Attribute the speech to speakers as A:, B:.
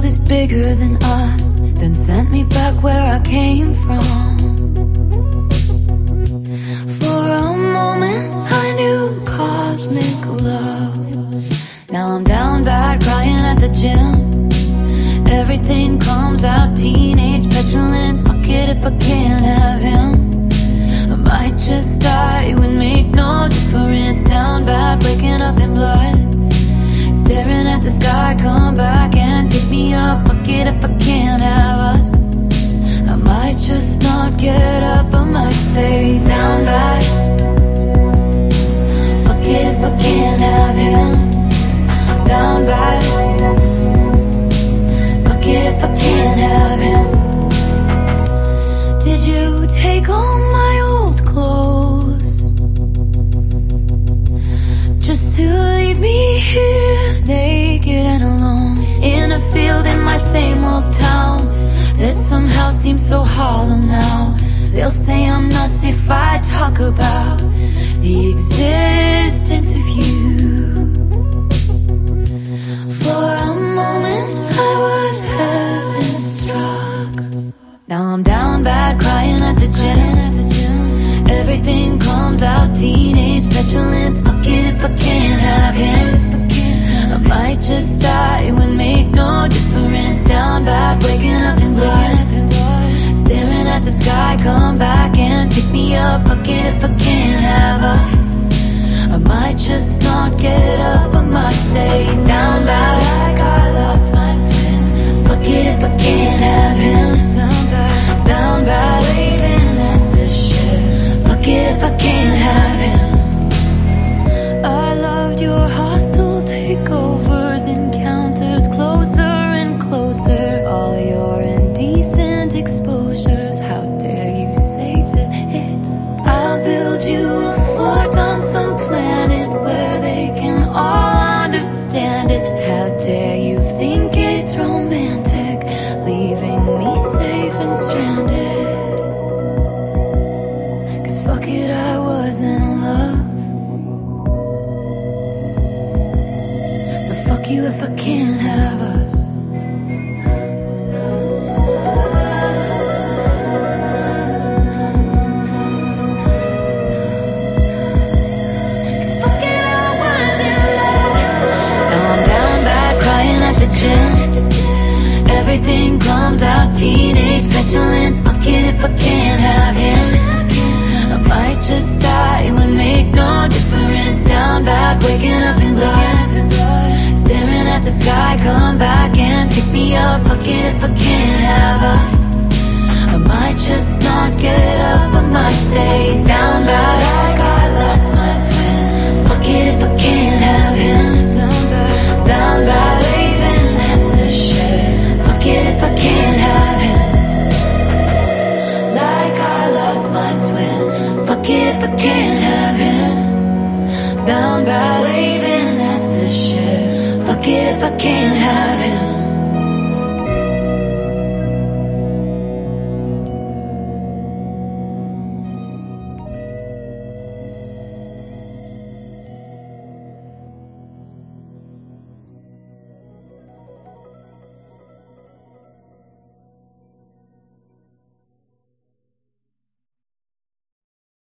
A: world is bigger than us, then sent me back where I came from. For a moment I knew cosmic love. Now I'm down bad, crying at the gym. Everything comes out, teenage petulance. Fuck it if I can't have him. I might just die, it would make no difference. Down bad, waking up in blood, staring at the sky, come back and pick me up. Fuck it if I can't have us. I might just not get up, I might stay down bad. Fuck it if I can't have him. Down bad. Fuck it if I can't have him. Did you take all my old clothes just to leave me here naked and alone, in a field in my same old town that somehow seems so hollow now? They'll say I'm nuts if I talk about the existence of you. For a moment I was heaven struck. Now I'm down bad, crying at the gym. Everything comes out, teenage petulance. Fuck it if I can't have him. I might just die, it would make no difference. Down bad, waking up in blood, staring at the sky, come back and pick me up. Fuck it if I can't have us. I might just not get up, I might stay down bad, like I lost my twin. Fuck it if I can't have him. Down bad, waving at the ship. Fuck it if I can't have him. I loved your hostile takeovers, encounters closer and closer. All your indecent exposures, how dare you say that it's... I'll build you a fort on some planet where they can all understand it. How dare you think it's romantic, leaving me safe and stranded? Cause fuck it, I was in love. So fuck you if I can't have us. Cause fuck it, I was in love. Now I'm down bad, crying at the gym. Everything comes out, teenage petulance. Fuck it if I can't have him. I might just die, it would make no difference. Down bad, waking up in blood, staring at the sky, come back and pick me up. Fuck it if I can't have us. I might just not get up, I might stay down bad.